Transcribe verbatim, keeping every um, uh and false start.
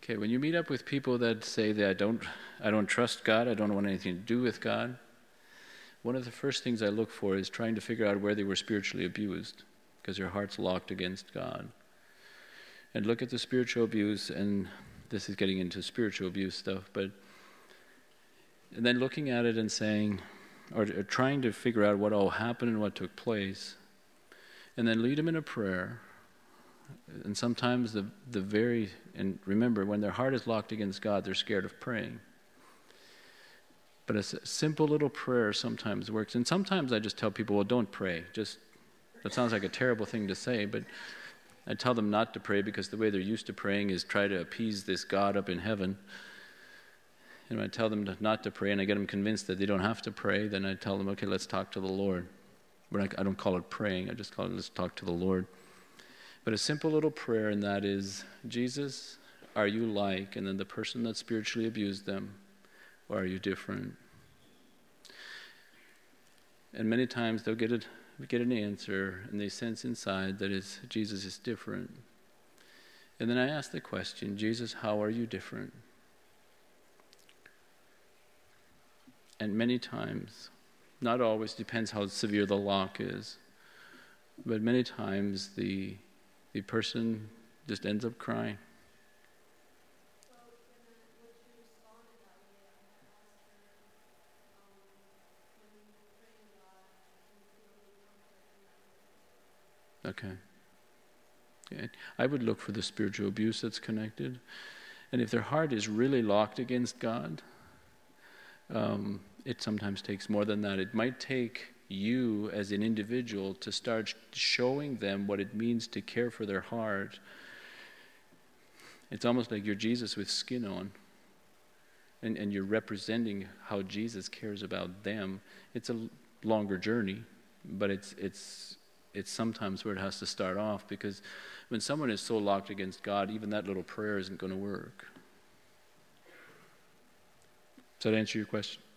Okay, when you meet up with people that say that I don't, I don't trust God, I don't want anything to do with God, one of the first things I look for is trying to figure out where they were spiritually abused, because their heart's locked against God. And look at the spiritual abuse, and this is getting into spiritual abuse stuff, but and then looking at it and saying, or, or trying to figure out what all happened and what took place, and then lead them in a prayer. And sometimes the the very, and remember, when their heart is locked against God, they're scared of praying. But a simple little prayer sometimes works. And sometimes I just tell people, well, don't pray. Just, that sounds like a terrible thing to say, but I tell them not to pray because the way they're used to praying is try to appease this God up in heaven. And when I tell them to, not to pray, and I get them convinced that they don't have to pray, then I tell them, okay, let's talk to the Lord. We're not, I don't call it praying, I just call it, let's talk to the Lord. But a simple little prayer, and that is, Jesus, are you like, and then the person that spiritually abused them, or are you different? And many times they'll get, a, get an answer, and they sense inside that it's, Jesus is different. And then I ask the question, Jesus, how are you different? And many times, not always, depends how severe the lock is, but many times the the person just ends up crying. Okay. Okay. I would look for the spiritual abuse that's connected. And if their heart is really locked against God, um, it sometimes takes more than that. It might take you as an individual to start showing them what it means to care for their heart. It's almost like you're Jesus with skin on, and, and you're representing how Jesus cares about them. It's a longer journey, but it's it's it's sometimes where it has to start off, because when someone is so locked against God, even that little prayer isn't going to work. Does that answer your question?